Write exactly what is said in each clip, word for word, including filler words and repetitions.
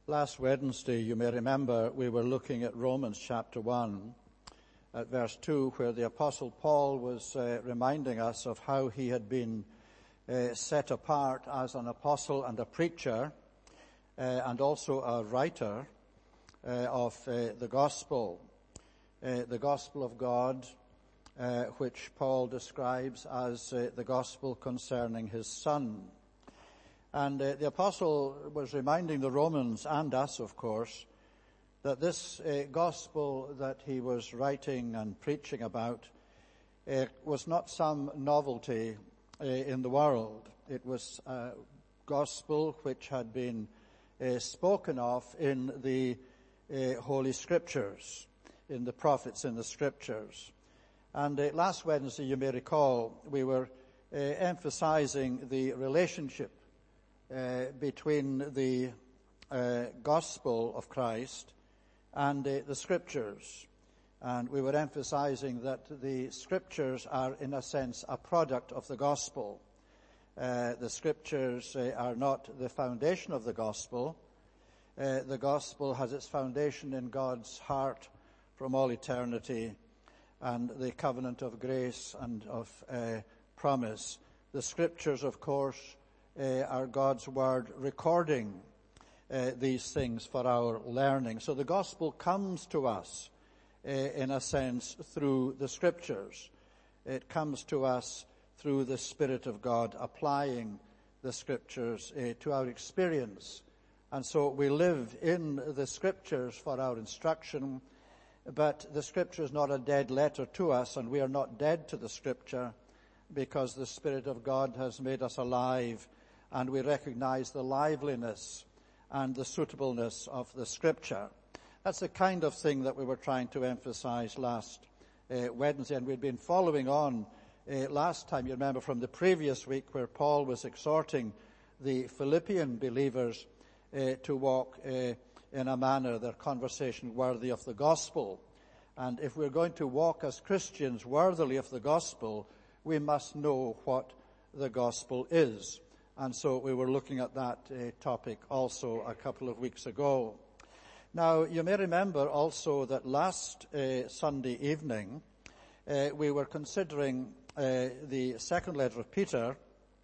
Last Wednesday, you may remember, we were looking at Romans chapter one, at verse two, where the Apostle Paul was uh, reminding us of how he had been uh, set apart as an apostle and a preacher, uh, and also a writer uh, of uh, the gospel, uh, the gospel of God, uh, which Paul describes as uh, the gospel concerning his Son. And uh, the apostle was reminding the Romans, and us of course, that this uh, gospel that he was writing and preaching about uh, was not some novelty uh, in the world. It was a gospel which had been uh, spoken of in the uh, Holy Scriptures, in the prophets in the Scriptures. And uh, last Wednesday, you may recall, we were uh, emphasizing the relationship Uh, between the uh, gospel of Christ and uh, the Scriptures. And we were emphasizing that the Scriptures are, in a sense, a product of the gospel. Uh, the Scriptures uh, are not the foundation of the gospel. Uh, the gospel has its foundation in God's heart from all eternity and the covenant of grace and of uh, promise. The Scriptures, of course, Uh, are God's word recording uh, these things for our learning. So the gospel comes to us, uh, in a sense, through the Scriptures. It comes to us through the Spirit of God applying the Scriptures uh, to our experience. And so we live in the Scriptures for our instruction, but the Scripture is not a dead letter to us, and we are not dead to the Scripture, because the Spirit of God has made us alive, and we recognize the liveliness and the suitableness of the Scripture. That's the kind of thing that we were trying to emphasize last uh, Wednesday, and we'd been following on uh, last time, you remember, from the previous week, where Paul was exhorting the Philippian believers uh, to walk uh, in a manner, their conversation, worthy of the gospel. And if we're going to walk as Christians worthily of the gospel, we must know what the gospel is. And so we were looking at that uh, topic also a couple of weeks ago. Now, you may remember also that last uh, Sunday evening, uh, we were considering uh, the second letter of Peter,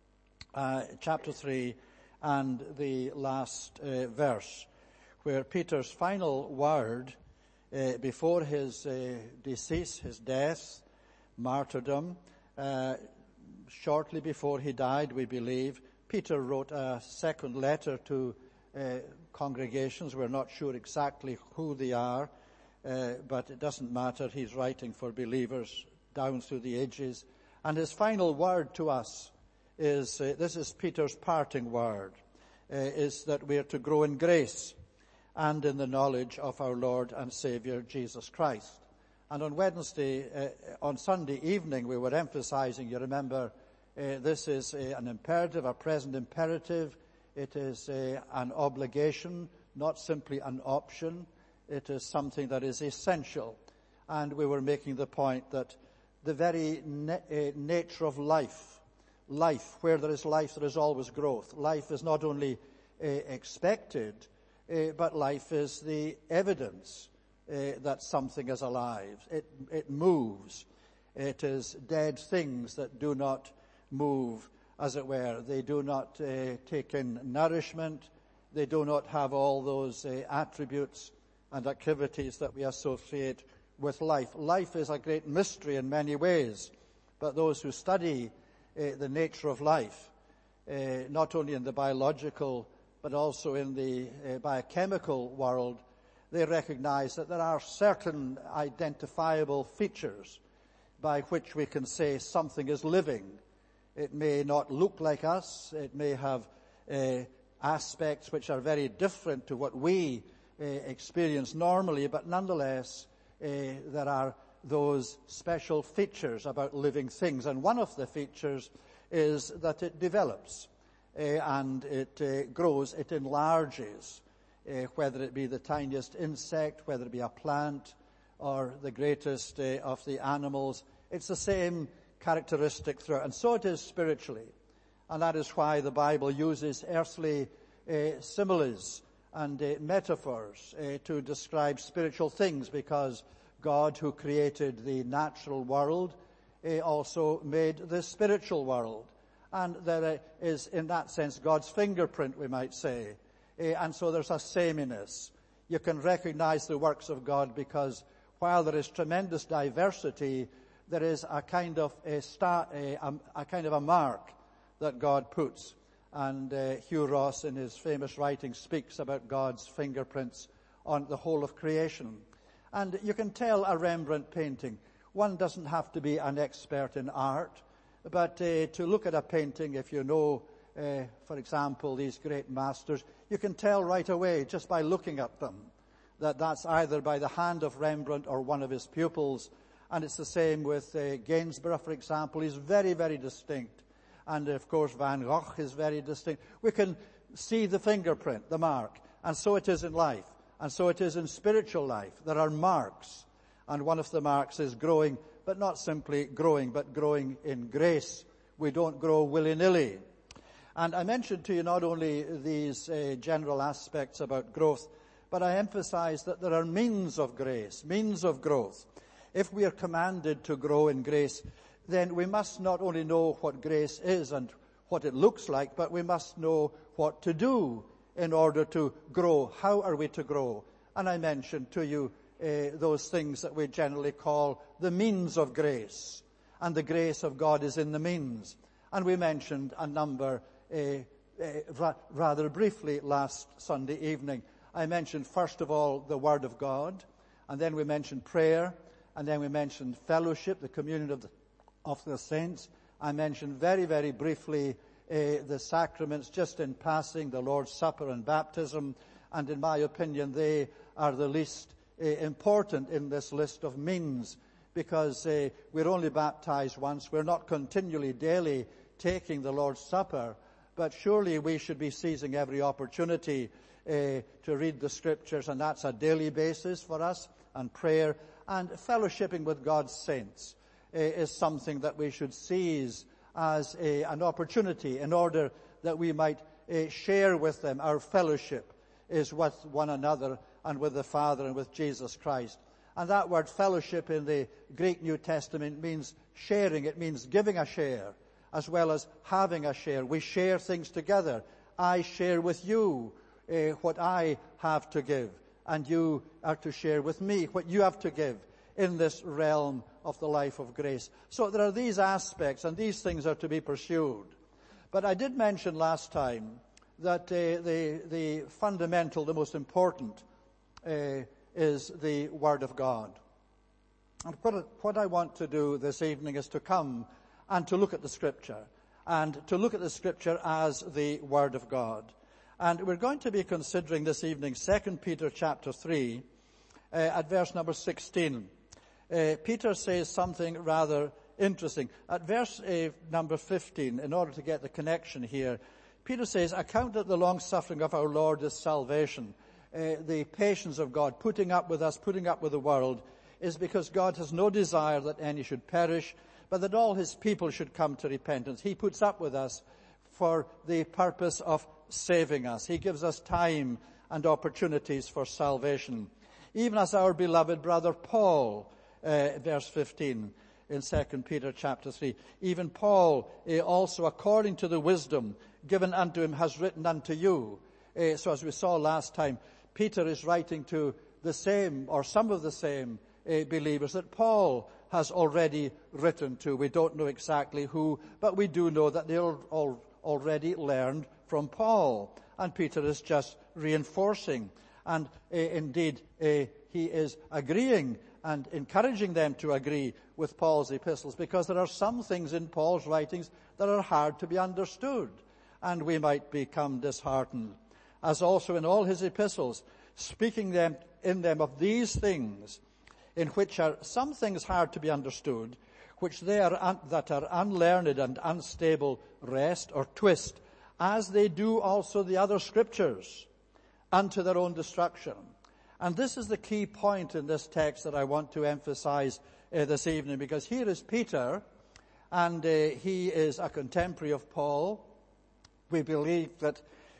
uh, chapter three, and the last uh, verse, where Peter's final word uh, before his uh, decease, his death, martyrdom, uh, shortly before he died, we believe, Peter wrote a second letter to uh, congregations. We're not sure exactly who they are, uh, but it doesn't matter. He's writing for believers down through the ages. And his final word to us is, uh, this is Peter's parting word, uh, is that we are to grow in grace and in the knowledge of our Lord and Savior, Jesus Christ. And on Wednesday, uh, on Sunday evening, we were emphasizing, you remember, Uh, this is a, an imperative, a present imperative. It is a, an obligation, not simply an option. It is something that is essential. And we were making the point that the very na- uh, nature of life, life, where there is life, there is always growth. Life is not only uh, expected, uh, but life is the evidence uh, that something is alive. It, it moves. It is dead things that do not move, as it were. They do not uh, take in nourishment. They do not have all those uh, attributes and activities that we associate with life. Life is a great mystery in many ways, but those who study uh, the nature of life, uh, not only in the biological but also in the uh, biochemical world, they recognize that there are certain identifiable features by which we can say something is living. It may not look like us. It may have uh, aspects which are very different to what we uh, experience normally, but nonetheless, uh, there are those special features about living things. And one of the features is that it develops uh, and it uh, grows, it enlarges, uh, whether it be the tiniest insect, whether it be a plant, or the greatest uh, of the animals. It's the same characteristic throughout. And so it is spiritually. And that is why the Bible uses earthly uh, similes and uh, metaphors uh, to describe spiritual things, because God, who created the natural world, uh, also made the spiritual world. And there uh, is, in that sense, God's fingerprint, we might say. Uh, and so there's a sameness. You can recognize the works of God because while there is tremendous diversity, there is a kind of a, star, a, a, a kind of a mark that God puts. And uh, Hugh Ross, in his famous writing, speaks about God's fingerprints on the whole of creation. And you can tell a Rembrandt painting. One doesn't have to be an expert in art, but uh, to look at a painting, if you know, uh, for example, these great masters, you can tell right away, just by looking at them, that that's either by the hand of Rembrandt or one of his pupils. And it's the same with uh, Gainsborough, for example. He's very, very distinct. And, of course, Van Gogh is very distinct. We can see the fingerprint, the mark. And so it is in life. And so it is in spiritual life. There are marks. And one of the marks is growing, but not simply growing, but growing in grace. We don't grow willy-nilly. And I mentioned to you not only these uh, general aspects about growth, but I emphasize that there are means of grace, means of growth. If we are commanded to grow in grace, then we must not only know what grace is and what it looks like, but we must know what to do in order to grow. How are we to grow? And I mentioned to you uh, those things that we generally call the means of grace. And the grace of God is in the means. And we mentioned a number uh, uh, ra- rather briefly last Sunday evening. I mentioned, first of all, the Word of God. And then we mentioned prayer. And then we mentioned fellowship, the communion of the of the saints. I mentioned very, very briefly uh, the sacraments, just in passing, the Lord's Supper and baptism, and in my opinion they are the least uh, important in this list of means, because uh, we're only baptized once. We're not continually, daily taking the Lord's Supper, but surely we should be seizing every opportunity uh, to read the Scriptures, and that's a daily basis for us, and prayer, and fellowshipping with God's saints is something that we should seize as a, an opportunity in order that we might uh, share with them. Our fellowship is with one another and with the Father and with Jesus Christ. And that word fellowship in the Greek New Testament means sharing. It means giving a share as well as having a share. We share things together. I share with you uh, what I have to give, and you are to share with me what you have to give in this realm of the life of grace. So there are these aspects, and these things are to be pursued. But I did mention last time that uh, the, the fundamental, the most important, uh, is the Word of God. And what, what I want to do this evening is to come and to look at the Scripture, and to look at the Scripture as the Word of God. And we're going to be considering this evening Second Peter chapter three, uh, at verse number sixteen. Uh, Peter says something rather interesting. At verse uh, number fifteen, in order to get the connection here, Peter says, "Account that the long-suffering of our Lord is salvation." Uh, the patience of God, putting up with us, putting up with the world, is because God has no desire that any should perish, but that all his people should come to repentance. He puts up with us for the purpose of saving us. He gives us time and opportunities for salvation. Even as our beloved brother Paul, Uh, verse fifteen in Second Peter chapter three. Even Paul, uh, also according to the wisdom given unto him, has written unto you. Uh, so as we saw last time, Peter is writing to the same, or some of the same uh, believers that Paul has already written to. We don't know exactly who, but we do know that they all, all already learned from Paul. And Peter is just reinforcing. And uh, indeed, uh, he is agreeing and encouraging them to agree with Paul's epistles, because there are some things in Paul's writings that are hard to be understood, and we might become disheartened. As also in all his epistles, speaking them in them of these things, in which are some things hard to be understood, which they are un- that are unlearned and unstable wrest or twist, as they do also the other Scriptures, unto their own destruction. And this is the key point in this text that I want to emphasize uh, this evening, because here is Peter, and uh, he is a contemporary of Paul. We believe that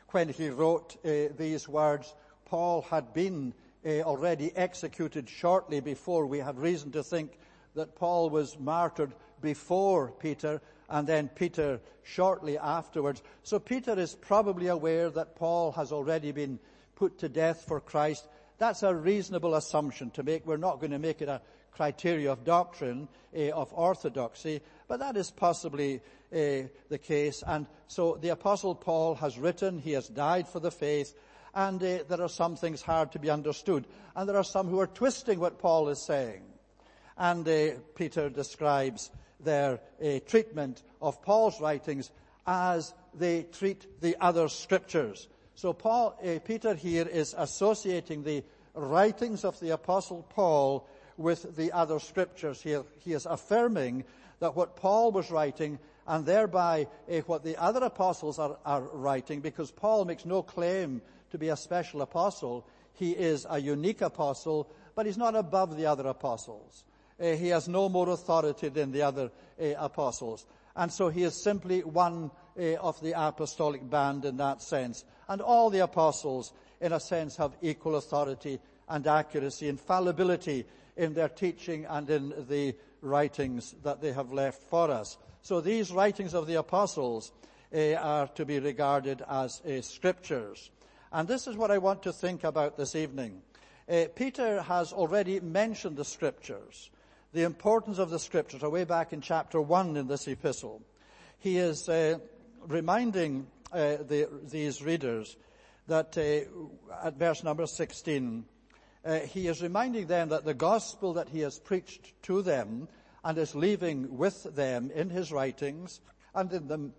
when he wrote uh, these words, Paul had been uh, already executed shortly before. We have reason to think that Paul was martyred before Peter, and then Peter shortly afterwards. So Peter is probably aware that Paul has already been put to death for Christ. That's a reasonable assumption to make. We're not going to make it a criteria of doctrine, uh, of orthodoxy, but that is possibly uh, the case. And so the Apostle Paul has written, he has died for the faith, and uh, there are some things hard to be understood. And there are some who are twisting what Paul is saying. And uh, Peter describes their uh, treatment of Paul's writings as they treat the other scriptures. So Paul, uh, Peter here is associating the writings of the Apostle Paul with the other scriptures. He, he is affirming that what Paul was writing, and thereby uh, what the other apostles are, are writing, because Paul makes no claim to be a special apostle. He is a unique apostle, but he's not above the other apostles. Uh, he has no more authority than the other uh, apostles. And so he is simply one uh, of the apostolic band in that sense. And all the apostles, in a sense, have equal authority and accuracy, infallibility in their teaching and in the writings that they have left for us. So these writings of the apostles uh, are to be regarded as uh, scriptures. And this is what I want to think about this evening. Uh, Peter has already mentioned the scriptures, the importance of the scriptures, way back in chapter one in this epistle. He is uh, reminding uh, the, these readers that uh, at verse number sixteen, uh, he is reminding them that the gospel that he has preached to them and is leaving with them in his writings and in the,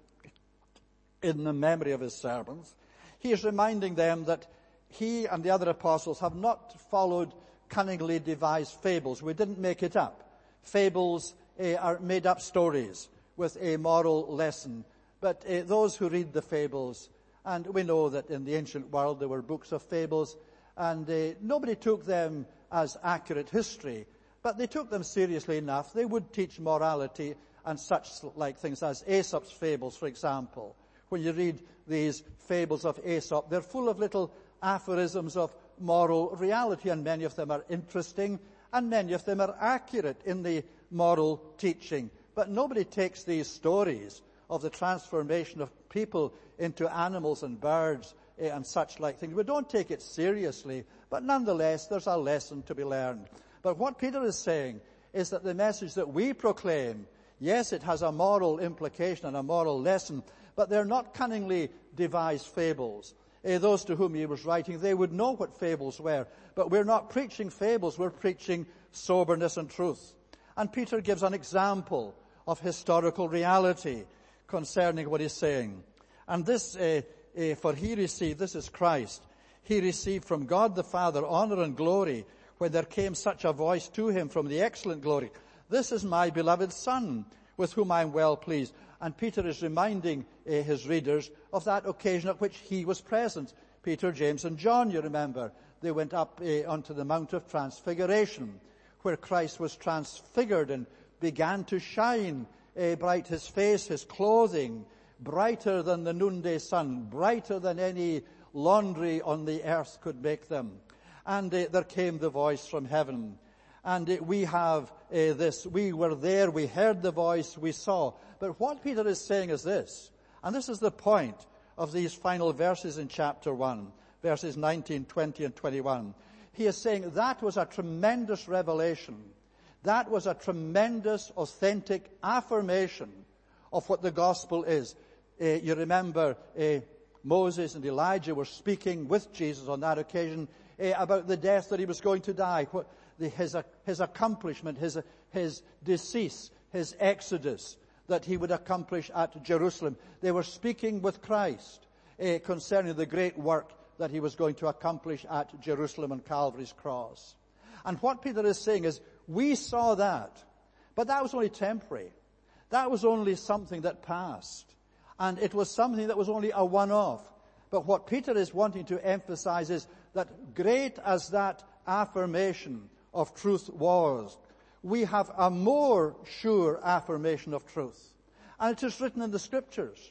in the memory of his servants, he is reminding them that he and the other apostles have not followed cunningly devised fables. We didn't make it up. Fables uh, are made up stories with a moral lesson. But uh, those who read the fables, and we know that in the ancient world there were books of fables, and uh, nobody took them as accurate history, but they took them seriously enough. They would teach morality and such like things as Aesop's fables, for example. When you read these fables of Aesop, they're full of little aphorisms of moral reality, and many of them are interesting, and many of them are accurate in the moral teaching. But nobody takes these stories of the transformation of people into animals and birds eh, and such like things. We don't take it seriously, but nonetheless there's a lesson to be learned. But what Peter is saying is that the message that we proclaim, yes, it has a moral implication and a moral lesson, but they're not cunningly devised fables. Uh, those to whom he was writing, they would know what fables were. But we're not preaching fables, we're preaching soberness and truth. And Peter gives an example of historical reality concerning what he's saying. And this, uh, uh, for he received, this is Christ, he received from God the Father honor and glory when there came such a voice to him from the excellent glory. This is my beloved Son, with whom I am well pleased. And Peter is reminding uh, his readers of that occasion at which he was present. Peter, James, and John, you remember, they went up uh, onto the Mount of Transfiguration, where Christ was transfigured and began to shine uh, bright, his face, his clothing, brighter than the noonday sun, brighter than any laundry on the earth could make them. And uh, there came the voice from heaven. And uh, we have uh, this, we were there, we heard the voice, we saw. But what Peter is saying is this, and this is the point of these final verses in chapter one, verses nineteen, twenty, and twenty-one. He is saying that was a tremendous revelation. That was a tremendous, authentic affirmation of what the gospel is. Uh, you remember uh, Moses and Elijah were speaking with Jesus on that occasion uh, about the death that he was going to die, what, the, his, uh, his accomplishment, his, uh, his decease, his exodus that he would accomplish at Jerusalem. They were speaking with Christ uh, concerning the great work that he was going to accomplish at Jerusalem on Calvary's cross. And what Peter is saying is, we saw that, but that was only temporary. That was only something that passed. And it was something that was only a one-off. But what Peter is wanting to emphasize is that great as that affirmation of truth was, we have a more sure affirmation of truth. And it is written in the scriptures.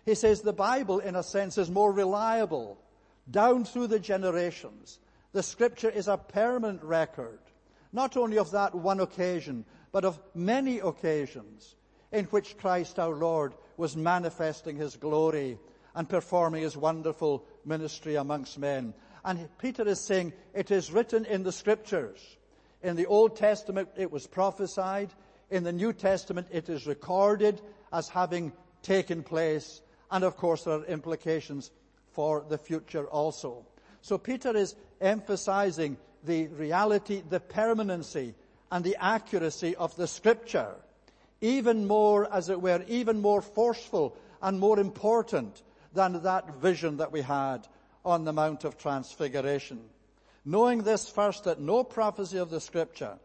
He says the Bible, in a sense, is more reliable down through the generations. The Scripture is a permanent record, not only of that one occasion, but of many occasions in which Christ our Lord was manifesting his glory and performing his wonderful ministry amongst men. And Peter is saying it is written in the Scriptures. In the Old Testament it was prophesied. In the New Testament it is recorded as having taken place. And of course there are implications for the future also. So Peter is emphasizing the reality, the permanency, and the accuracy of the Scripture. Even more, as it were, even more forceful and more important than that vision that we had on the Mount of Transfiguration. Knowing this first, that no prophecy of the Scripture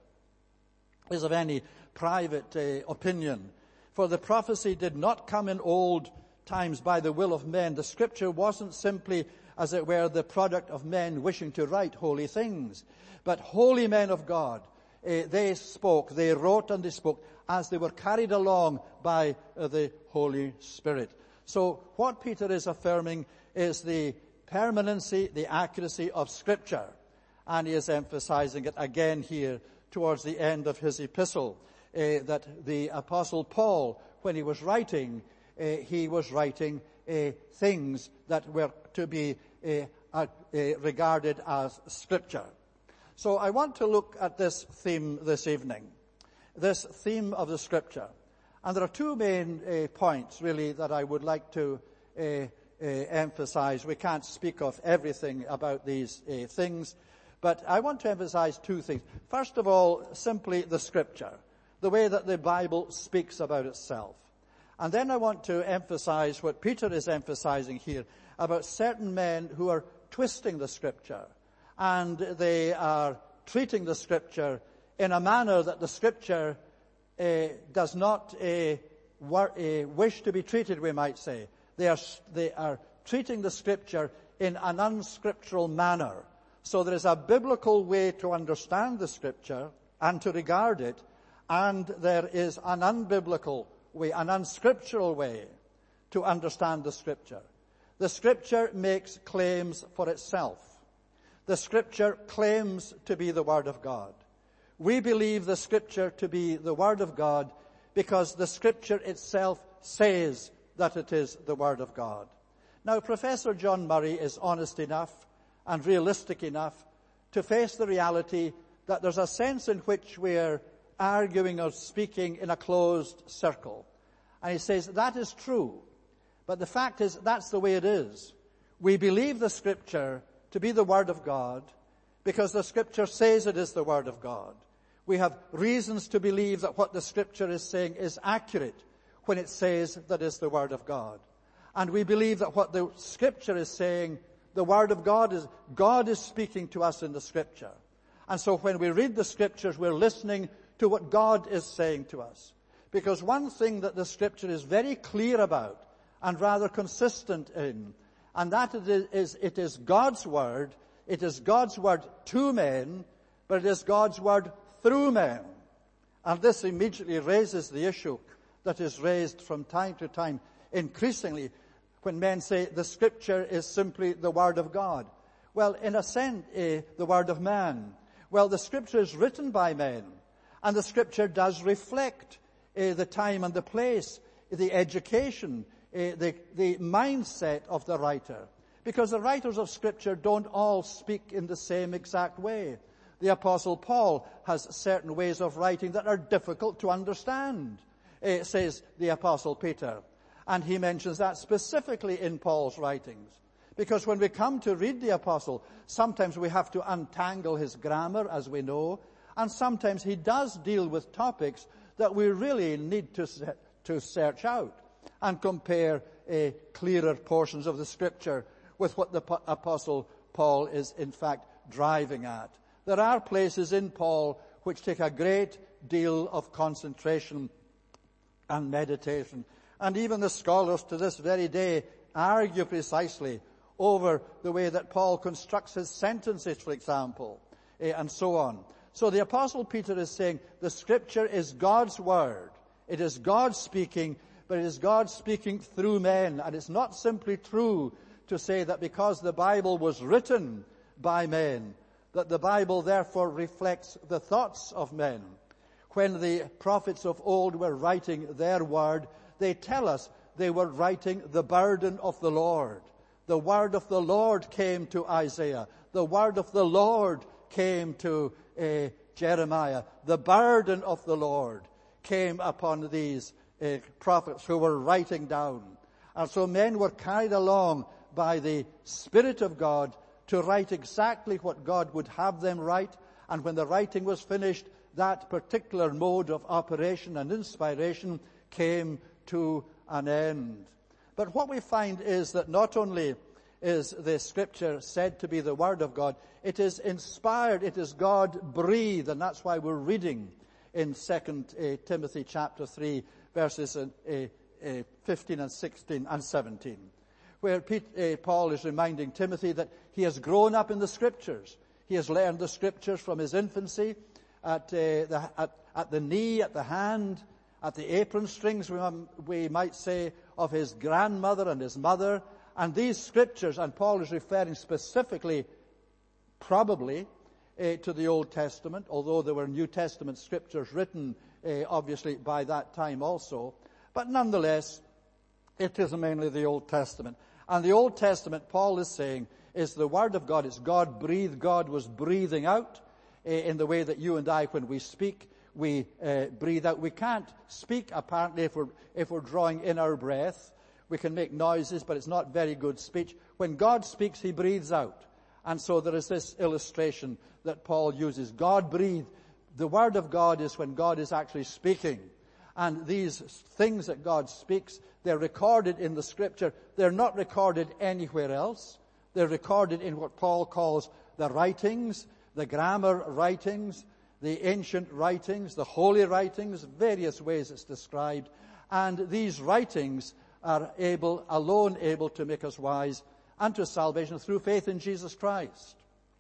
is of any private uh, opinion. For the prophecy did not come in old times by the will of men. The Scripture wasn't simply, as it were, the product of men wishing to write holy things. But holy men of God, uh, they spoke, they wrote and they spoke as they were carried along by uh, the Holy Spirit. So what Peter is affirming is the permanency, the accuracy of Scripture. And he is emphasizing it again here towards the end of his epistle, uh, that the Apostle Paul, when he was writing, uh, he was writing uh, things that were to be uh, uh, regarded as Scripture. So I want to look at this theme this evening, this theme of the Scripture. And there are two main uh, points, really, that I would like to uh, uh, emphasize. We can't speak of everything about these uh, things, but I want to emphasize two things. First of all, simply the Scripture, the way that the Bible speaks about itself. And then I want to emphasize what Peter is emphasizing here about certain men who are twisting the Scripture, and they are treating the Scripture in a manner that the Scripture uh, does not uh, wor- uh, wish to be treated, we might say. They are, they are treating the Scripture in an unscriptural manner. So there is a biblical way to understand the Scripture and to regard it, and there is an unbiblical way, an unscriptural way to understand the Scripture. The Scripture makes claims for itself. The Scripture claims to be the Word of God. We believe the Scripture to be the Word of God because the Scripture itself says that it is the Word of God. Now, Professor John Murray is honest enough and realistic enough to face the reality that there's a sense in which we're arguing or speaking in a closed circle. And he says that is true, but the fact is that's the way it is. We believe the Scripture to be the Word of God because the Scripture says it is the Word of God. We have reasons to believe that what the Scripture is saying is accurate when it says that it's the Word of God. And we believe that what the Scripture is saying, the Word of God is, God is speaking to us in the Scripture. And so when we read the Scriptures, we're listening to what God is saying to us. Because one thing that the Scripture is very clear about and rather consistent in, and that it is, it is God's Word, it is God's Word to men, but it is God's Word through men. And this immediately raises the issue that is raised from time to time increasingly when men say the Scripture is simply the Word of God. Well, in a sense, uh, the Word of man. Well, the Scripture is written by men, and the Scripture does reflect uh, the time and the place, the education, uh, the, the mindset of the writer. Because the writers of Scripture don't all speak in the same exact way. The Apostle Paul has certain ways of writing that are difficult to understand, uh, says the Apostle Peter. And he mentions that specifically in Paul's writings. Because when we come to read the Apostle, sometimes we have to untangle his grammar, as we know, and sometimes he does deal with topics that we really need to, to search out and compare uh, clearer portions of the Scripture with what the Apostle Paul is in fact driving at. There are places in Paul which take a great deal of concentration and meditation. And even the scholars to this very day argue precisely over the way that Paul constructs his sentences, for example, and so on. So the Apostle Peter is saying the Scripture is God's Word. It is God speaking, but it is God speaking through men. And it's not simply true to say that because the Bible was written by men, that the Bible therefore reflects the thoughts of men. When the prophets of old were writing their word, they tell us they were writing the burden of the Lord. The word of the Lord came to Isaiah. The word of the Lord came to uh, Jeremiah. The burden of the Lord came upon these uh, prophets who were writing down. And so men were carried along by the Spirit of God to write exactly what God would have them write. And when the writing was finished, that particular mode of operation and inspiration came to an end. But what we find is that not only is the Scripture said to be the Word of God, it is inspired, it is God-breathed, and that's why we're reading in Second uh, Timothy chapter three, verses uh, uh, fifteen and sixteen and seventeen, where Pete, uh, Paul is reminding Timothy that he has grown up in the Scriptures. He has learned the Scriptures from his infancy, at, uh, the, at, at the knee, at the hand, at the apron strings, we, we might say, of his grandmother and his mother. And these Scriptures, and Paul is referring specifically, probably, uh, to the Old Testament, although there were New Testament Scriptures written, uh, obviously, by that time also. But nonetheless, it is mainly the Old Testament. And the Old Testament, Paul is saying, is the Word of God. It's God-breathed. God was breathing out uh, in the way that you and I, when we speak, we uh, breathe out. We can't speak, apparently, if we're, if we're drawing in our breath. We can make noises, but it's not very good speech. When God speaks, he breathes out. And so there is this illustration that Paul uses. God breathed. The Word of God is when God is actually speaking. And these things that God speaks, they're recorded in the Scripture. They're not recorded anywhere else. They're recorded in what Paul calls the writings, the grammar writings, the ancient writings, the holy writings, various ways it's described. And these writings are able, alone able to make us wise unto salvation through faith in Jesus Christ.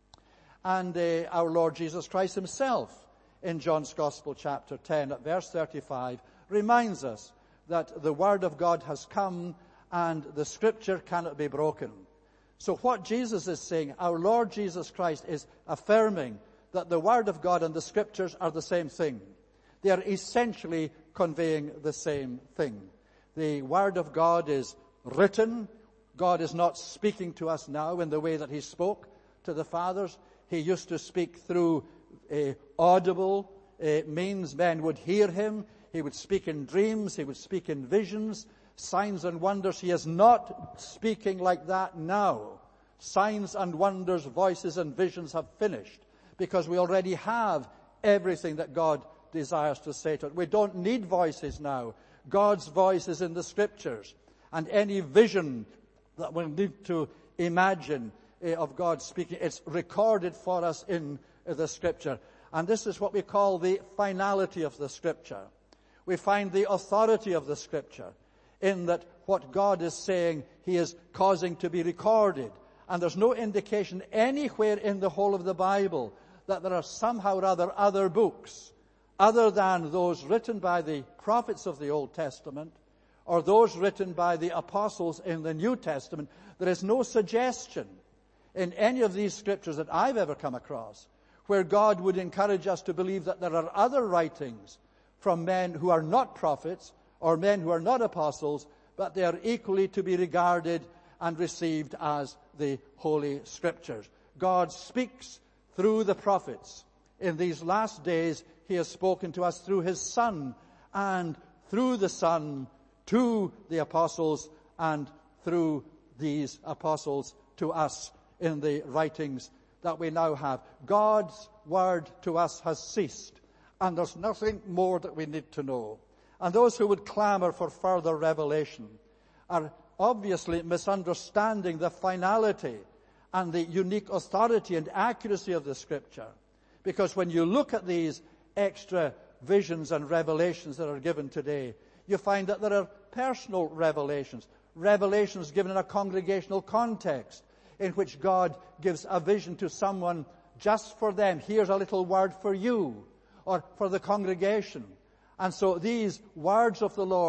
And uh, our Lord Jesus Christ himself, in John's Gospel chapter ten at verse thirty-five, reminds us that the Word of God has come and the Scripture cannot be broken. So what Jesus is saying, our Lord Jesus Christ is affirming that the Word of God and the Scriptures are the same thing. They are essentially conveying the same thing. The Word of God is written. God is not speaking to us now in the way that he spoke to the fathers. He used to speak through uh, audible uh, means. Men would hear him. He would speak in dreams. He would speak in visions, signs and wonders. He is not speaking like that now. Signs and wonders, voices and visions have finished, because we already have everything that God desires to say to us. We don't need voices now. God's voice is in the Scriptures. And any vision that we need to imagine uh, of God speaking, it's recorded for us in uh, the Scripture. And this is what we call the finality of the Scripture. We find the authority of the Scripture in that what God is saying, he is causing to be recorded. And there's no indication anywhere in the whole of the Bible that there are somehow or other other books other than those written by the prophets of the Old Testament or those written by the apostles in the New Testament. There is no suggestion in any of these Scriptures that I've ever come across where God would encourage us to believe that there are other writings from men who are not prophets or men who are not apostles, but they are equally to be regarded and received as the Holy Scriptures. God speaks through the prophets. In these last days, he has spoken to us through his Son, and through the Son to the apostles, and through these apostles to us in the writings that we now have. God's word to us has ceased, and there's nothing more that we need to know. And those who would clamor for further revelation are obviously misunderstanding the finality and the unique authority and accuracy of the Scripture. Because when you look at these extra visions and revelations that are given today, you find that there are personal revelations, revelations given in a congregational context, in which God gives a vision to someone just for them. Here's a little word for you, or for the congregation. And so these words of the Lord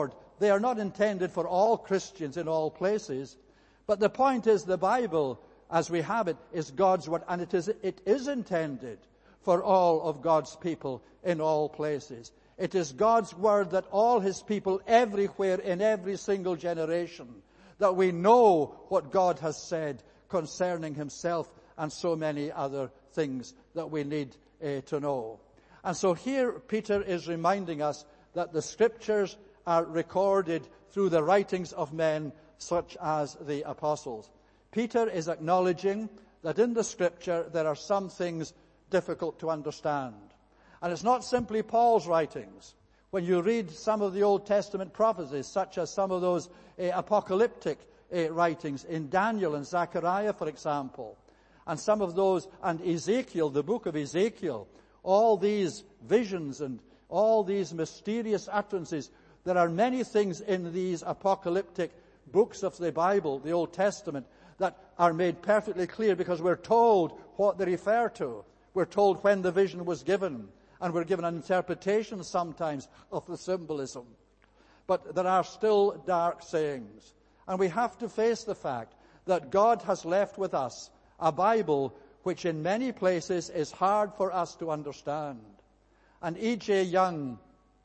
They are not intended for all Christians in all places. But the point is, the Bible, as we have it, is God's word, and it is, it is intended for all of God's people in all places. It is God's word that all his people everywhere in every single generation, that we know what God has said concerning himself and so many other things that we need uh, to know. And so here Peter is reminding us that the scriptures are recorded through the writings of men such as the apostles. Peter is acknowledging that in the scripture there are some things difficult to understand. And it's not simply Paul's writings. When you read some of the Old Testament prophecies, such as some of those uh, apocalyptic uh, writings in Daniel and Zechariah, for example, and some of those, and Ezekiel, the book of Ezekiel, all these visions and all these mysterious utterances, there are many things in these apocalyptic books of the Bible, the Old Testament, that are made perfectly clear because we're told what they refer to. We're told when the vision was given, and we're given an interpretation sometimes of the symbolism. But there are still dark sayings. And we have to face the fact that God has left with us a Bible which in many places is hard for us to understand. And E J Young,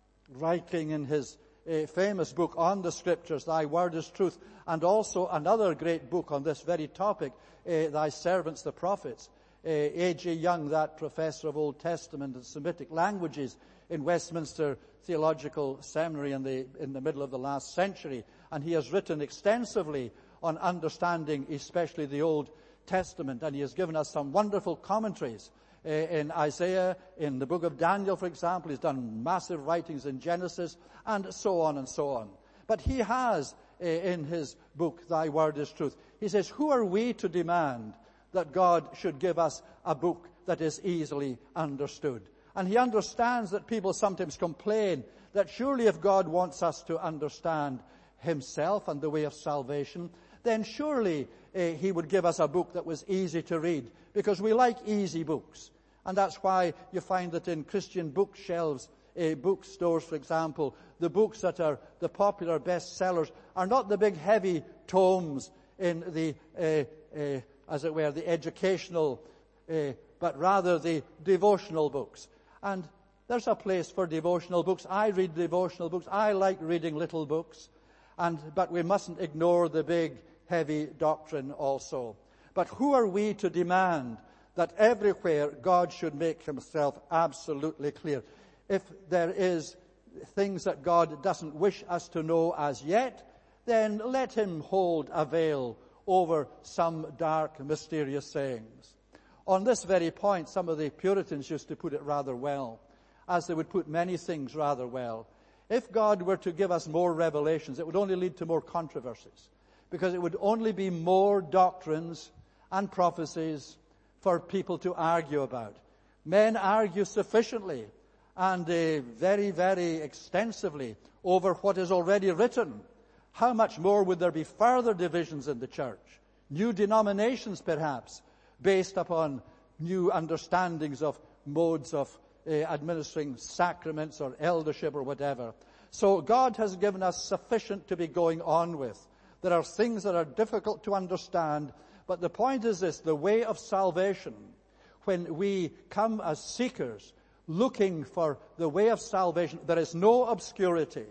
writing in his uh, famous book on the Scriptures, Thy Word is Truth, and also another great book on this very topic, uh, Thy Servants the Prophets, uh, A J Young, that professor of Old Testament and Semitic languages in Westminster Theological Seminary in the, in the middle of the last century, and he has written extensively on understanding especially the Old Testament, and he has given us some wonderful commentaries uh, in Isaiah, in the book of Daniel, for example. He's done massive writings in Genesis, and so on and so on. But he has, uh, in his book, Thy Word is Truth, he says, who are we to demand that God should give us a book that is easily understood? And he understands that people sometimes complain that surely if God wants us to understand himself and the way of salvation, then surely uh, he would give us a book that was easy to read, because we like easy books. And that's why you find that in Christian bookshelves, uh, bookstores, for example, the books that are the popular bestsellers are not the big heavy tomes in the, uh, uh, as it were, the educational, uh, but rather the devotional books. And there's a place for devotional books. I read devotional books. I like reading little books. And, but we mustn't ignore the big, heavy doctrine also. But who are we to demand that everywhere God should make himself absolutely clear? If there is things that God doesn't wish us to know as yet, then let him hold a veil over some dark, mysterious sayings. On this very point, some of the Puritans used to put it rather well, as they would put many things rather well. If God were to give us more revelations, it would only lead to more controversies, because it would only be more doctrines and prophecies for people to argue about. Men argue sufficiently and uh, very, very extensively over what is already written. How much more would there be further divisions in the church? New denominations, perhaps, based upon new understandings of modes of Uh, administering sacraments or eldership or whatever. So God has given us sufficient to be going on with. There are things that are difficult to understand, but the point is this: the way of salvation, when we come as seekers looking for the way of salvation, there is no obscurity.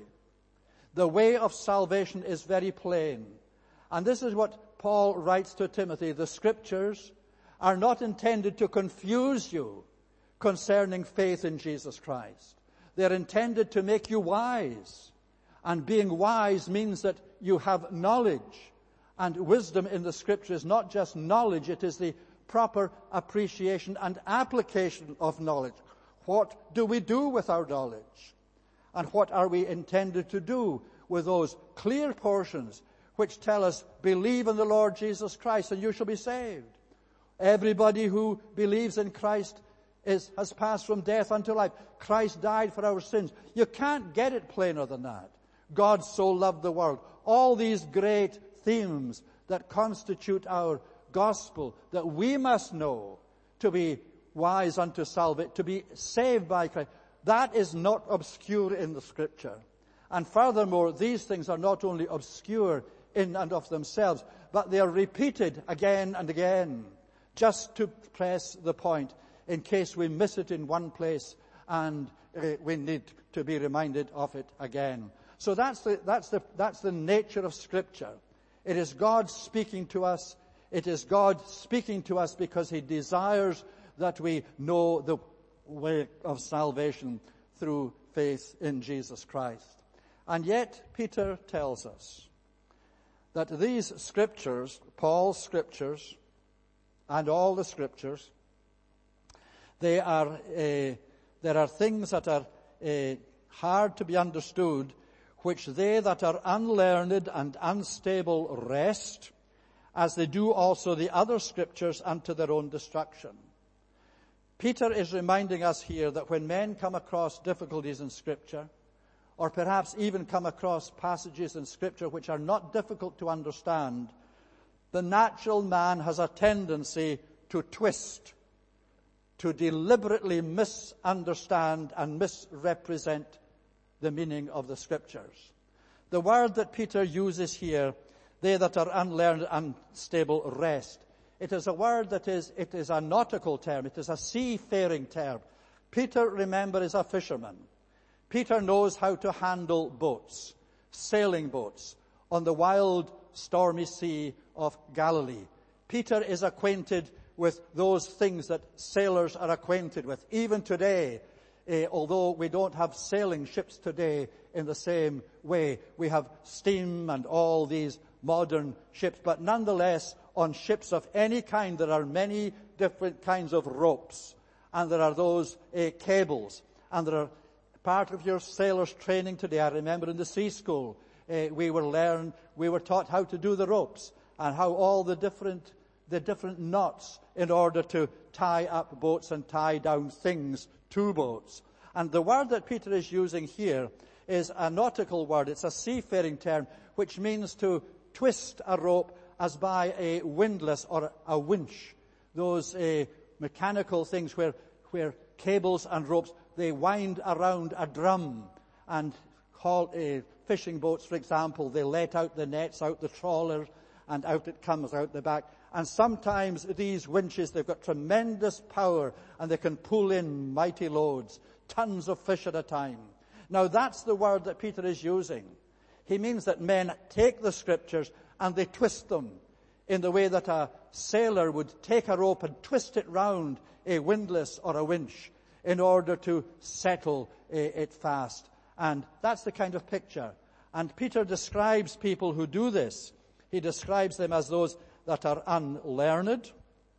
The way of salvation is very plain. And this is what Paul writes to Timothy: the Scriptures are not intended to confuse you concerning faith in Jesus Christ. They're intended to make you wise. And being wise means that you have knowledge. And wisdom in the Scripture is not just knowledge, it is the proper appreciation and application of knowledge. What do we do with our knowledge? And what are we intended to do with those clear portions which tell us, believe in the Lord Jesus Christ and you shall be saved? Everybody who believes in Christ Is, has passed from death unto life. Christ died for our sins. You can't get it plainer than that. God so loved the world. All these great themes that constitute our gospel that we must know to be wise unto salvation, to be saved by Christ. That is not obscure in the Scripture. And furthermore, these things are not only obscure in and of themselves, but they are repeated again and again, just to press the point, in case we miss it in one place and uh, we need to be reminded of it again. So that's the, that's the, that's the nature of Scripture. It is God speaking to us. It is God speaking to us because He desires that we know the way of salvation through faith in Jesus Christ. And yet, Peter tells us that these Scriptures, Paul's Scriptures, and all the Scriptures, they are, uh, there are things that are uh, hard to be understood, which they that are unlearned and unstable wrest, as they do also the other Scriptures unto their own destruction. Peter is reminding us here that when men come across difficulties in Scripture, or perhaps even come across passages in Scripture which are not difficult to understand, the natural man has a tendency to twist, to deliberately misunderstand and misrepresent the meaning of the Scriptures. The word that Peter uses here, they that are unlearned and unstable rest, it is a word that is, it is a nautical term, it is a seafaring term. Peter, remember, is a fisherman. Peter knows how to handle boats, sailing boats, on the wild, stormy sea of Galilee. Peter is acquainted with those things that sailors are acquainted with. Even today, eh, although we don't have sailing ships today in the same way, we have steam and all these modern ships, but nonetheless, on ships of any kind, there are many different kinds of ropes, and there are those eh, cables, and there are part of your sailor's training today. I remember in the sea school, uh, we were learn, we were taught how to do the ropes and how all the different, the different knots in order to tie up boats and tie down things to boats. And the word that Peter is using here is a nautical word. It's a seafaring term, which means to twist a rope as by a windlass or a winch. Those uh, mechanical things where, where cables and ropes, they wind around a drum, and call, uh, fishing boats, for example, they let out the nets, out the trawler, and out it comes out the back. And sometimes these winches, they've got tremendous power, and they can pull in mighty loads, tons of fish at a time. Now that's the word that Peter is using. He means that men take the Scriptures and they twist them in the way that a sailor would take a rope and twist it round a windlass or a winch in order to settle uh, it fast. And that's the kind of picture. And Peter describes people who do this. He describes them as those that are unlearned.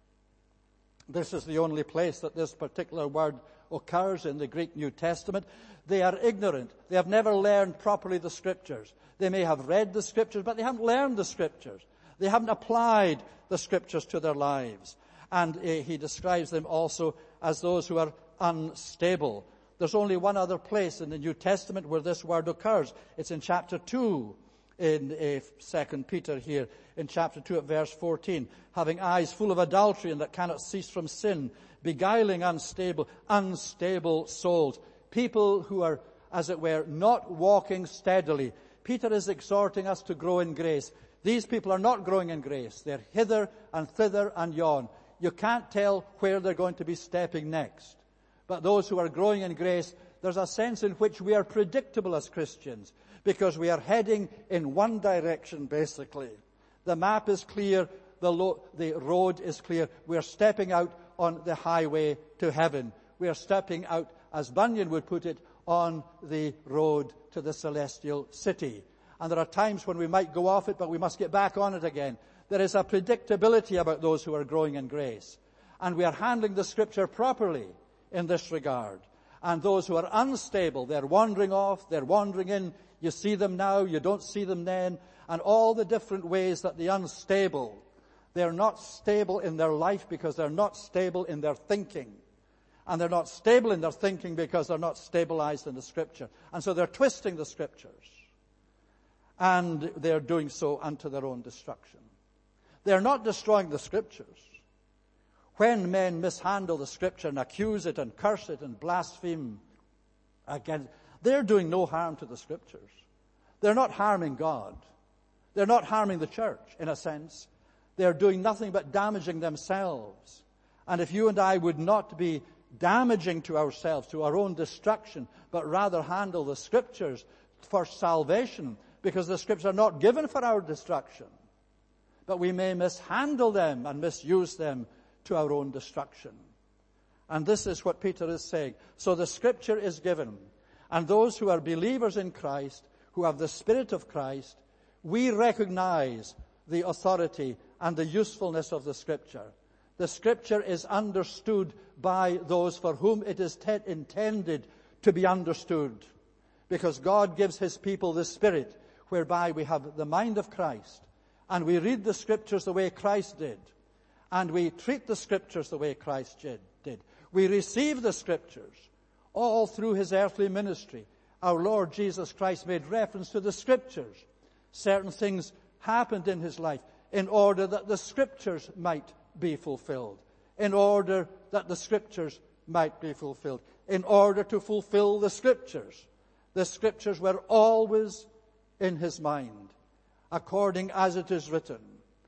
This is the only place that this particular word occurs in the Greek New Testament. They are ignorant. They have never learned properly the Scriptures. They may have read the Scriptures, but they haven't learned the Scriptures. They haven't applied the Scriptures to their lives. And uh, he describes them also as those who are unstable. There's only one other place in the New Testament where this word occurs. It's in chapter two in uh, Second Peter here, in chapter two at verse fourteen. Having eyes full of adultery and that cannot cease from sin, beguiling unstable, unstable souls. People who are, as it were, not walking steadily. Peter is exhorting us to grow in grace. These people are not growing in grace. They're hither and thither and yon. You can't tell where they're going to be stepping next. But those who are growing in grace, there's a sense in which we are predictable as Christians, because we are heading in one direction, basically. The map is clear, the, lo- the road is clear. We are stepping out on the highway to heaven. We are stepping out, as Bunyan would put it, on the road to the celestial city. And there are times when we might go off it, but we must get back on it again. There is a predictability about those who are growing in grace. And we are handling the Scripture properly in this regard. And those who are unstable, they're wandering off, they're wandering in. You see them now, you don't see them then. And all the different ways that the unstable, they're not stable in their life because they're not stable in their thinking. And they're not stable in their thinking because they're not stabilized in the Scripture. And so they're twisting the Scriptures. And they're doing so unto their own destruction. They're not destroying the Scriptures. When men mishandle the Scripture and accuse it and curse it and blaspheme against, They're doing no harm to the Scriptures. They're not harming God. They're not harming the church, in a sense. They're doing nothing but damaging themselves. And if you and I would not be damaging to ourselves, to our own destruction, but rather handle the Scriptures for salvation, because the Scriptures are not given for our destruction, but we may mishandle them and misuse them to our own destruction. And this is what Peter is saying. So the Scripture is given, and those who are believers in Christ, who have the Spirit of Christ, we recognize the authority and the usefulness of the Scripture. The Scripture is understood by those for whom it is te- intended to be understood, because God gives His people the Spirit, whereby we have the mind of Christ, and we read the Scriptures the way Christ did, and we treat the Scriptures the way Christ did. We receive the Scriptures all through His earthly ministry. Our Lord Jesus Christ made reference to the Scriptures. Certain things happened in His life in order that the Scriptures might be fulfilled, in order that the Scriptures might be fulfilled, in order to fulfill the Scriptures. The Scriptures were always in His mind, according as it is written.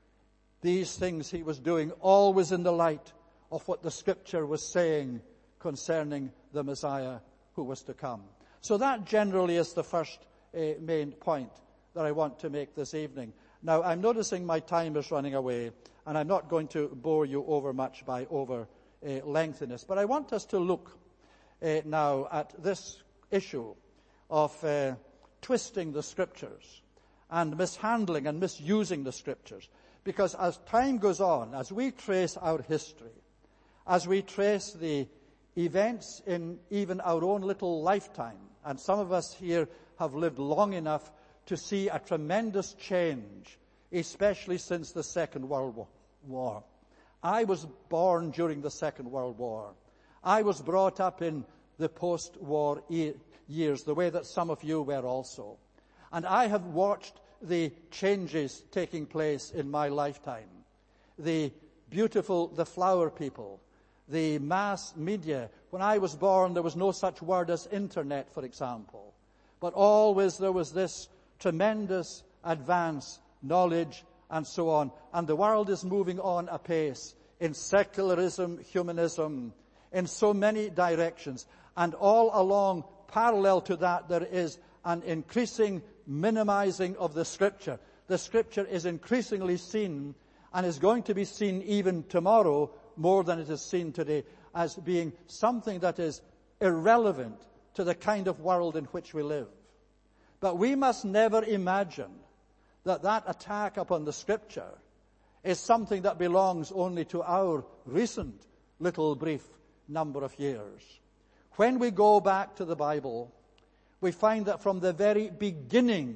These things He was doing always in the light of what the Scripture was saying concerning the Messiah who was to come. So that generally is the first uh, main point that I want to make this evening. Now, I'm noticing my time is running away, and I'm not going to bore you over much by over uh, lengthiness, but I want us to look uh, now at this issue of uh, twisting the Scriptures and mishandling and misusing the Scriptures. Because as time goes on, as we trace our history, as we trace the events in even our own little lifetime, and some of us here have lived long enough to see a tremendous change, especially since the Second World War. I was born during the Second World War. I was brought up in the post-war e- years, the way that some of you were also. And I have watched the changes taking place in my lifetime. The beautiful, the flower people, the mass media. When I was born, there was no such word as internet, for example. But always there was this tremendous advance, knowledge, and so on. And the world is moving on apace in secularism, humanism, in so many directions. And all along, parallel to that, there is an increasing minimizing of the Scripture. The Scripture is increasingly seen, and is going to be seen even tomorrow more than it is seen today, as being something that is irrelevant to the kind of world in which we live. But we must never imagine that that attack upon the Scripture is something that belongs only to our recent little brief number of years. When we go back to the Bible, we find that from the very beginning,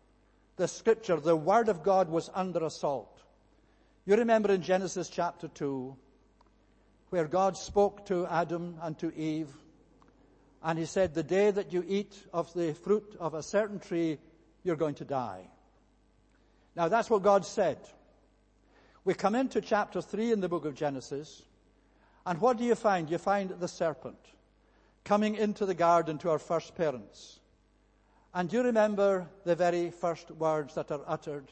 the Scripture, the Word of God, was under assault. You remember in Genesis chapter two, where God spoke to Adam and to Eve, and He said, the day that you eat of the fruit of a certain tree, you're going to die. Now that's what God said. We come into chapter three in the book of Genesis, and what do you find? You find the serpent coming into the garden to our first parents. And do you remember the very first words that are uttered?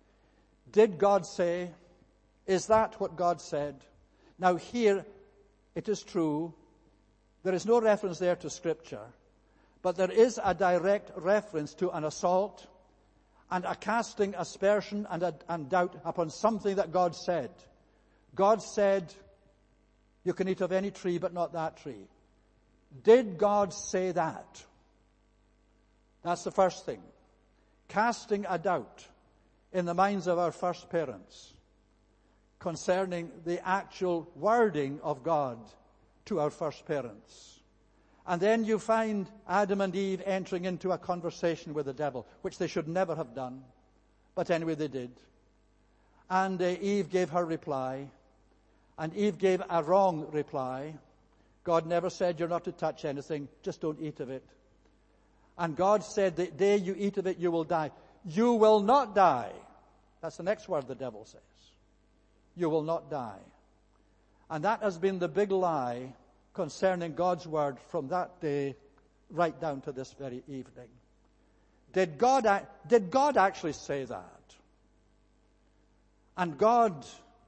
Did God say? Is that what God said? Now here, it is true, there is no reference there to Scripture, but there is a direct reference to an assault and a casting aspersion and, a, and doubt upon something that God said. God said, you can eat of any tree, but not that tree. Did God say that? That's the first thing. Casting a doubt in the minds of our first parents concerning the actual wording of God to our first parents. And then you find Adam and Eve entering into a conversation with the devil, which they should never have done. But anyway, they did. And uh, Eve gave her reply. And Eve gave a wrong reply. God never said you're not to touch anything, just don't eat of it. And God said, the day you eat of it, you will die. You will not die. That's the next word the devil says. You will not die. And that has been the big lie concerning God's word from that day right down to this very evening. Did God, did God actually say that? And God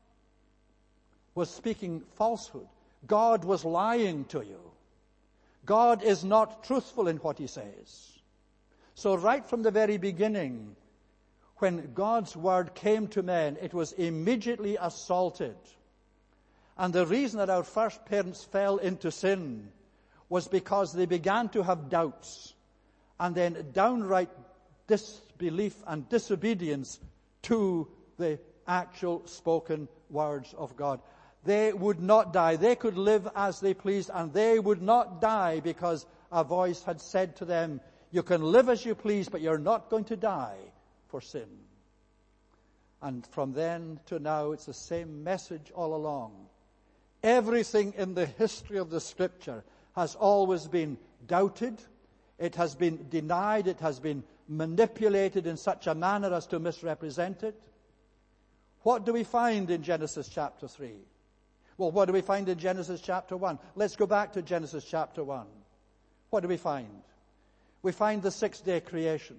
was speaking falsehood. God was lying to you. God is not truthful in what he says. So right from the very beginning, when God's word came to men, it was immediately assaulted. And the reason that our first parents fell into sin was because they began to have doubts and then downright disbelief and disobedience to the actual spoken words of God. They would not die. They could live as they pleased, and they would not die because a voice had said to them, you can live as you please, but you're not going to die for sin. And from then to now, it's the same message all along. Everything in the history of the Scripture has always been doubted. It has been denied. It has been manipulated in such a manner as to misrepresent it. What do we find in Genesis chapter three? Well, what do we find in Genesis chapter one? Let's go back to Genesis chapter one. What do we find? We find the six-day creation.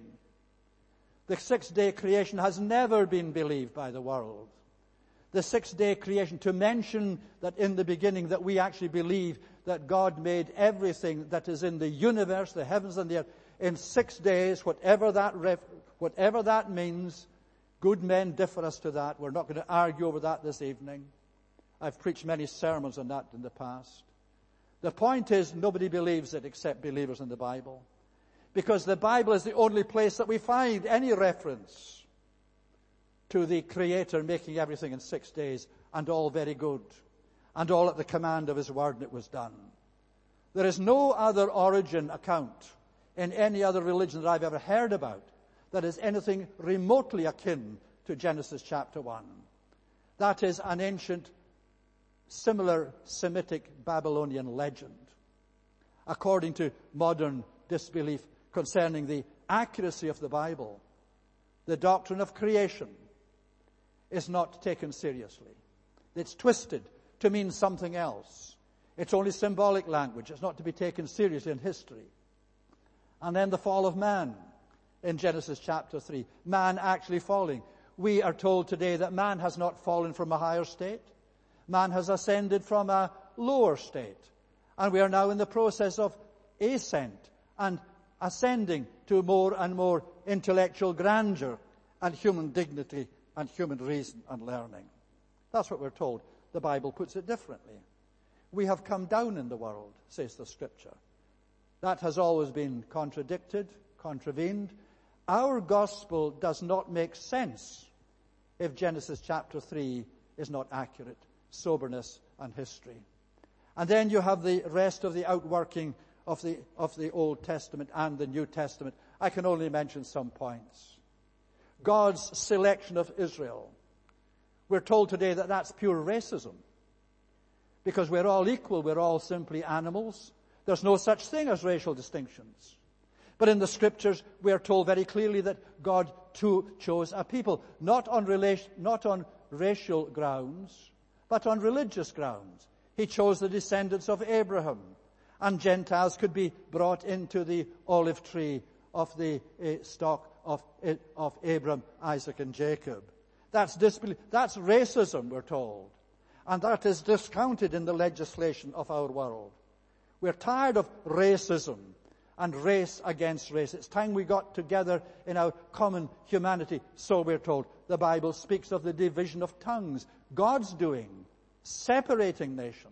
The six-day creation has never been believed by the world. The six-day creation, to mention that in the beginning that we actually believe that God made everything that is in the universe, the heavens and the earth, in six days, whatever that ref, whatever that means. Good men differ as to that. We're not going to argue over that this evening. I've preached many sermons on that in the past. The point is, nobody believes it except believers in the Bible. Because the Bible is the only place that we find any reference to the Creator making everything in six days, and all very good, and all at the command of His word, and it was done. There is no other origin account in any other religion that I've ever heard about that is anything remotely akin to Genesis chapter one. That is an ancient, similar Semitic Babylonian legend. According to modern disbelief concerning the accuracy of the Bible, the doctrine of creation is not taken seriously. It's twisted to mean something else. It's only symbolic language. It's not to be taken seriously in history. And then the fall of man in Genesis chapter three. Man actually falling. We are told today that man has not fallen from a higher state. Man has ascended from a lower state. And we are now in the process of ascent and ascending to more and more intellectual grandeur and human dignity and human reason and learning. That's what we're told. The Bible puts it differently. We have come down in the world, says the Scripture. That has always been contradicted, contravened. Our gospel does not make sense if Genesis chapter three is not accurate. Soberness and history. And then you have the rest of the outworking of the, of the Old Testament and the New Testament. I can only mention some points. God's selection of Israel. We're told today that that's pure racism. Because we're all equal, we're all simply animals. There's no such thing as racial distinctions. But in the Scriptures, we are told very clearly that God too chose a people, not on relation, not on racial grounds, but on religious grounds. He chose the descendants of Abraham, and Gentiles could be brought into the olive tree of the uh, stock of, uh, of Abraham, Isaac, and Jacob. That's disbelief. That's racism, we're told. And that is discounted in the legislation of our world. We're tired of racism and race against race. It's time we got together in our common humanity, so we're told. The Bible speaks of the division of tongues, God's doing, separating nations.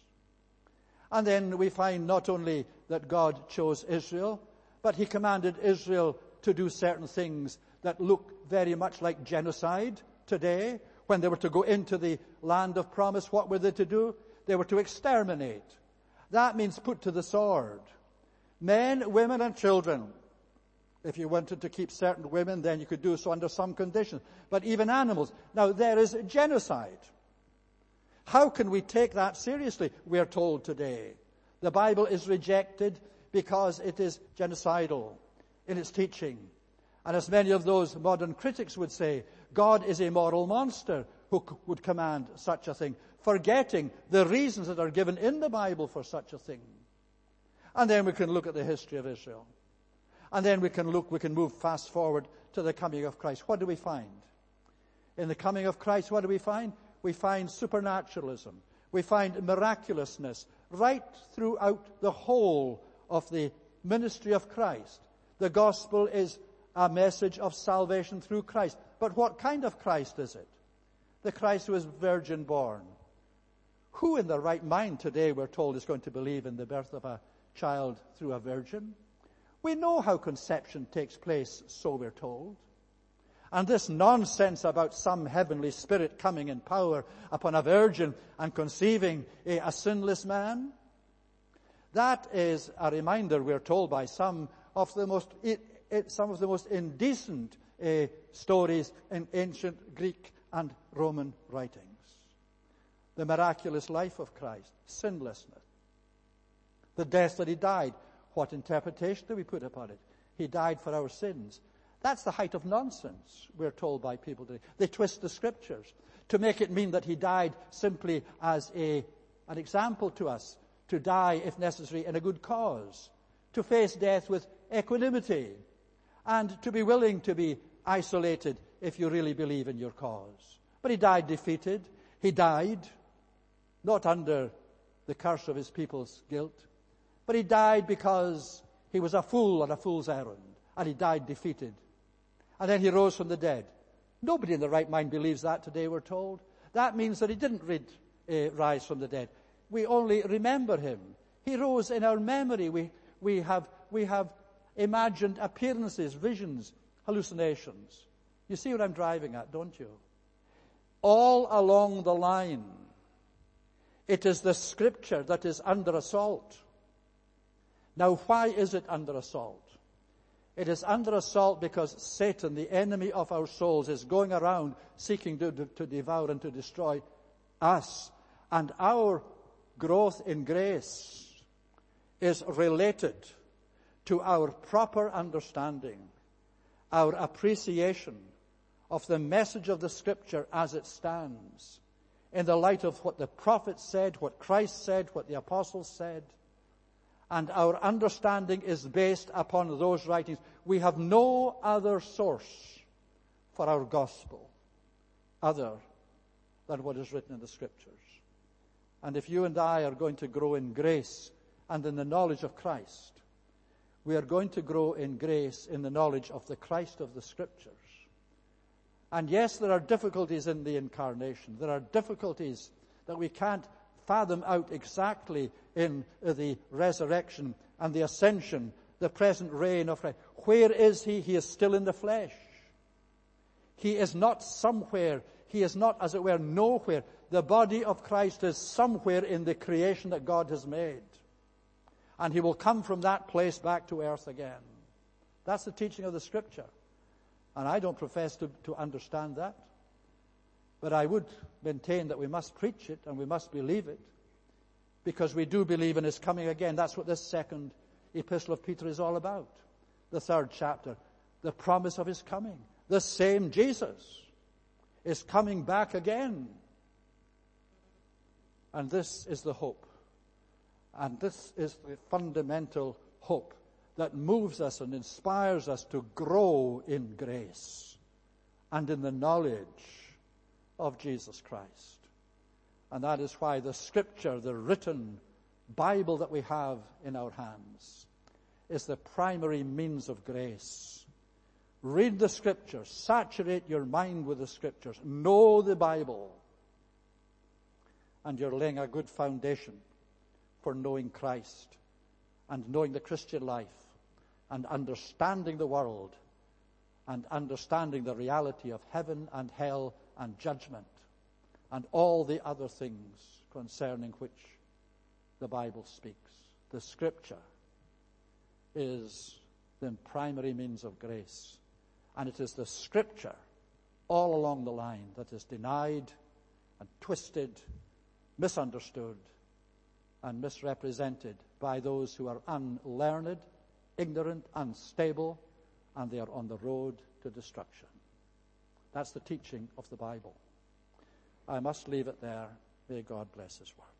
And then we find not only that God chose Israel, but He commanded Israel to do certain things that look very much like genocide today. When they were to go into the land of promise, what were they to do? They were to exterminate. That means put to the sword. Men, women, and children. If you wanted to keep certain women, then you could do so under some conditions. But even animals. Now, there is genocide. How can we take that seriously? We are told today. The Bible is rejected because it is genocidal in its teaching. And as many of those modern critics would say, God is a moral monster who c- would command such a thing, forgetting the reasons that are given in the Bible for such a thing. And then we can look at the history of Israel. And then we can look, we can move fast forward to the coming of Christ. What do we find? In the coming of Christ, what do we find? We find supernaturalism. We find miraculousness right throughout the whole of the ministry of Christ. The gospel is a message of salvation through Christ. But what kind of Christ is it? The Christ who is virgin born. Who in their right mind today, we're told, is going to believe in the birth of a child through a virgin? We know how conception takes place, so we're told. And this nonsense about some heavenly spirit coming in power upon a virgin and conceiving a, a sinless man, that is a reminder, we're told by some, of the most, it, it, some of the most indecent uh, stories in ancient Greek and Roman writings. The miraculous life of Christ, sinlessness, the death that he died. What interpretation do we put upon it? He died for our sins. That's the height of nonsense, we're told by people today. They twist the scriptures to make it mean that he died simply as a, an example to us, to die, if necessary, in a good cause, to face death with equanimity, and to be willing to be isolated if you really believe in your cause. But he died defeated. He died not under the curse of his people's guilt, but he died because he was a fool on a fool's errand, and he died defeated. And then he rose from the dead. Nobody in the right mind believes that today, we're told. That means that he didn't read, uh, rise from the dead. We only remember him. He rose in our memory. We, we have, we have imagined appearances, visions, hallucinations. You see what I'm driving at, don't you? All along the line, it is the scripture that is under assault. Now, why is it under assault? It is under assault because Satan, the enemy of our souls, is going around seeking to, to devour and to destroy us. And our growth in grace is related to our proper understanding, our appreciation of the message of the Scripture as it stands, in the light of what the prophets said, what Christ said, what the apostles said. And our understanding is based upon those writings. We have no other source for our gospel other than what is written in the Scriptures. And if you and I are going to grow in grace and in the knowledge of Christ, we are going to grow in grace in the knowledge of the Christ of the Scriptures. And yes, there are difficulties in the incarnation. There are difficulties that we can't fathom out exactly in the resurrection and the ascension, the present reign of Christ. Where is he? He is still in the flesh. He is not somewhere. He is not, as it were, nowhere. The body of Christ is somewhere in the creation that God has made. And he will come from that place back to earth again. That's the teaching of the Scripture. And I don't profess to, to understand that. But I would maintain that we must preach it and we must believe it, because we do believe in his coming again. That's what this second epistle of Peter is all about. The third chapter, the promise of his coming. The same Jesus is coming back again. And this is the hope. And this is the fundamental hope that moves us and inspires us to grow in grace and in the knowledge of Jesus Christ. And that is why the Scripture, the written Bible that we have in our hands, is the primary means of grace. Read the Scriptures. Saturate your mind with the Scriptures. Know the Bible. And you're laying a good foundation for knowing Christ and knowing the Christian life and understanding the world and understanding the reality of heaven and hell and judgment and all the other things concerning which the Bible speaks. The Scripture is the primary means of grace. And it is the Scripture all along the line that is denied and twisted, misunderstood, and misrepresented by those who are unlearned, ignorant, unstable, and they are on the road to destruction. That's the teaching of the Bible. I must leave it there. May God bless his word.